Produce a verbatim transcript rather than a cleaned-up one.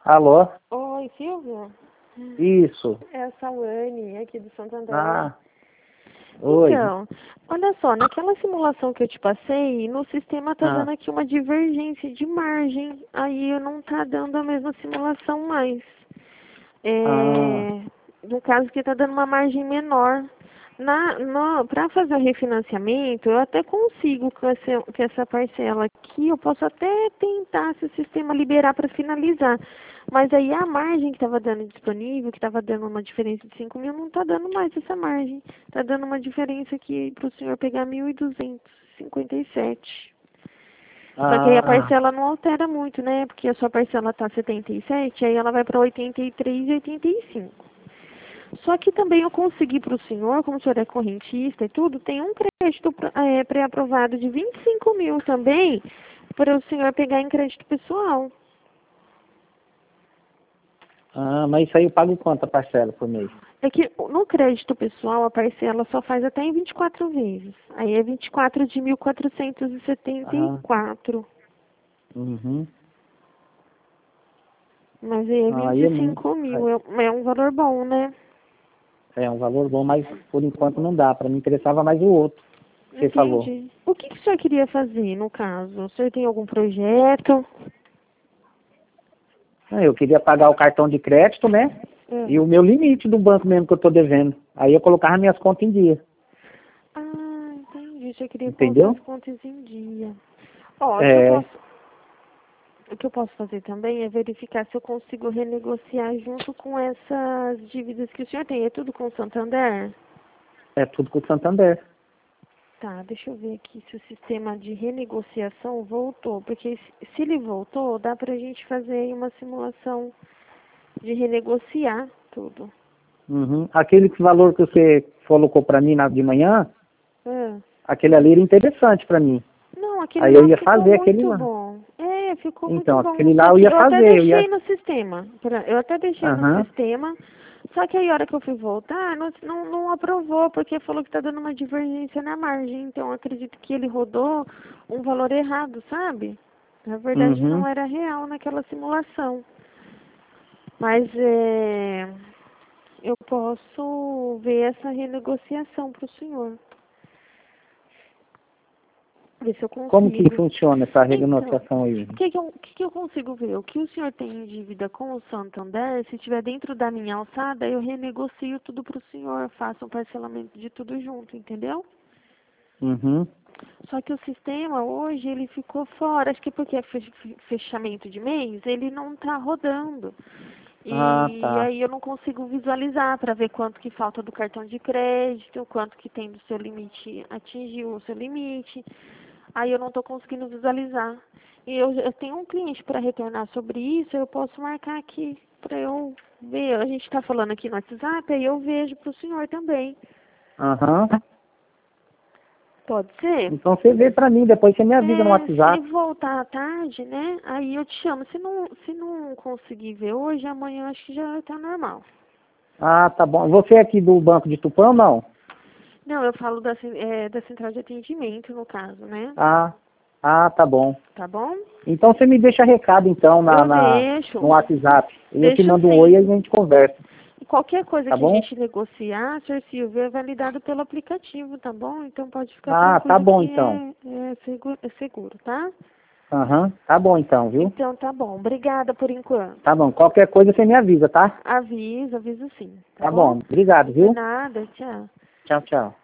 Alô? Oi, Silvia? Isso. É a Sawane, aqui do Santander. Ah, oi. Então, olha só, naquela simulação que eu te passei, no sistema tá Ah, dando aqui uma divergência de margem. Aí não tá dando a mesma simulação mais. ah, É, no caso que tá dando uma margem menor. Na, no, para fazer o refinanciamento, eu até consigo com essa, com essa parcela aqui, eu posso até tentar se o sistema liberar para finalizar. Mas aí a margem que estava dando disponível, que estava dando uma diferença de cinco mil, não está dando mais essa margem. Está dando uma diferença aqui para o senhor pegar mil e duzentos e cinquenta e sete. Só que aí a ah, parcela não altera muito, né? Porque a sua parcela está setenta e sete, aí ela vai para oitenta e três e oitenta e cinco. Só que também eu consegui para o senhor, como o senhor é correntista e tudo, tem um crédito é, pré-aprovado de vinte e cinco mil também, para o senhor pegar em crédito pessoal. ah, mas isso aí eu pago quanto a parcela por mês? É que no crédito pessoal a parcela só faz até em vinte e quatro vezes. Aí é vinte e quatro de mil quatrocentos e setenta e Ah, quatro. uhum. Mas aí é Ah, vinte aí é, e mu- cinco mil. É, é um valor bom, né? é um valor bom, mas por enquanto não dá. Para mim interessava mais o outro que você falou. Entendi. O que, que o senhor queria fazer no caso? O senhor tem algum projeto? Ah, eu queria pagar o cartão de crédito, né? E É. o meu limite do banco mesmo que eu tô devendo. Aí eu colocava minhas contas em dia. Ah, entendi. Você queria colocar Entendeu? as contas em dia. Ó, o que eu É, posso, o que eu posso fazer também é verificar se eu consigo renegociar junto com essas dívidas que o senhor tem. É tudo com o Santander? é tudo com o Santander. Tá, deixa eu ver aqui se o sistema de renegociação voltou. Porque se se ele voltou, dá pra gente fazer aí uma simulação de renegociar tudo. Uhum. Aquele valor que você colocou para mim na, de manhã, Ah. aquele ali era interessante para mim. Não, aquele Aí eu lá ia ficou fazer aquele muito lá. bom. É, ficou muito Então, bom. aquele lá Só eu que ia eu até fazer, eu deixei ia... no sistema. pra- Eu até deixei no Aham, sistema. Só que aí a hora que eu fui voltar, não, não, não aprovou, porque falou que tá dando uma divergência na margem. Então eu acredito que ele rodou um valor errado, sabe? Na verdade não uhum. era real naquela simulação. Mas é, eu posso ver essa renegociação para o senhor. Ver se eu Como que consigo. funciona essa Então, renegociação aí? o que, que, eu, que, que eu consigo ver? O que o senhor tem em dívida com o Santander, se estiver dentro da minha alçada, eu renegocio tudo para o senhor, faço um parcelamento de tudo junto, entendeu? Uhum. Só que o sistema hoje, ele ficou fora, acho que porque é fe- fechamento de mês, ele não está rodando. Ah, E tá. aí eu não consigo visualizar para ver quanto que falta do cartão de crédito, quanto que tem do seu limite, atingiu o seu limite. Aí eu não estou conseguindo visualizar. E eu, eu tenho um cliente para retornar sobre isso, eu posso marcar aqui para eu ver. A gente está falando aqui no WhatsApp, aí eu vejo para o senhor também. Aham. Pode ser? Então você vê pra mim, depois você me avisa no É, se WhatsApp. voltar à tarde, né? Aí eu te chamo. Se não, se não conseguir ver hoje, amanhã acho que já está normal. Ah, tá bom. Você é aqui do Banco de Tupã ou não? Não, eu falo da, cen- é, da central de atendimento, no caso, né? Ah, ah, tá bom. Tá bom? Então você me deixa recado então na, Eu na, deixo. no WhatsApp. E eu te Deixo mando um oi e sim. a gente conversa, E qualquer coisa tá que a bom? gente negociar, senhor Silvio, é validado pelo aplicativo, tá bom? Então pode ficar Ah, tá tranquilo bom que então. é, é, seguro, é seguro, tá? Aham, tá bom então, viu? Então tá bom. Obrigada por enquanto. Tá bom. Qualquer coisa você me avisa, tá? Aviso, aviso sim, tá Tá bom? bom. Obrigado, Por viu? nada, tchau. Tchau, tchau.